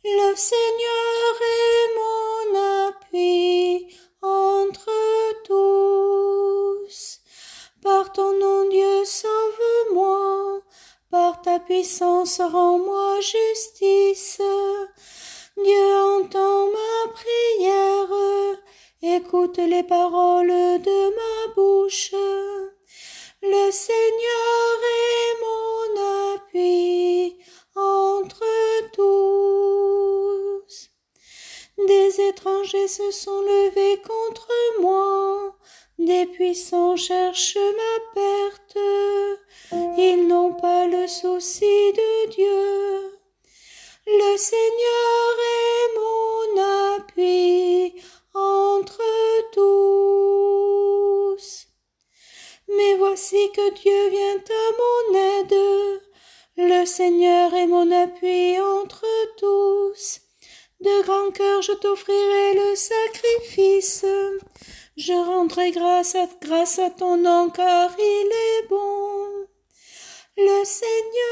Le Seigneur est mon appui entre tous. Par ton nom, Dieu, sauve-moi. Par ta puissance, rends-moi justice. Dieu entend ma prière. Écoute les paroles de ma bouche. Le Seigneur est mon appui entre tous. Des étrangers se sont levés contre moi. Des puissants cherchent ma perte. Ils n'ont pas le souci de Dieu. Le Seigneur est mon appui entre tous. Mais voici que Dieu vient à mon aide. Le Seigneur est mon appui entre tous. De grand cœur je t'offrirai le sacrifice. Je rendrai grâce à ton nom car il est bon. Le Seigneur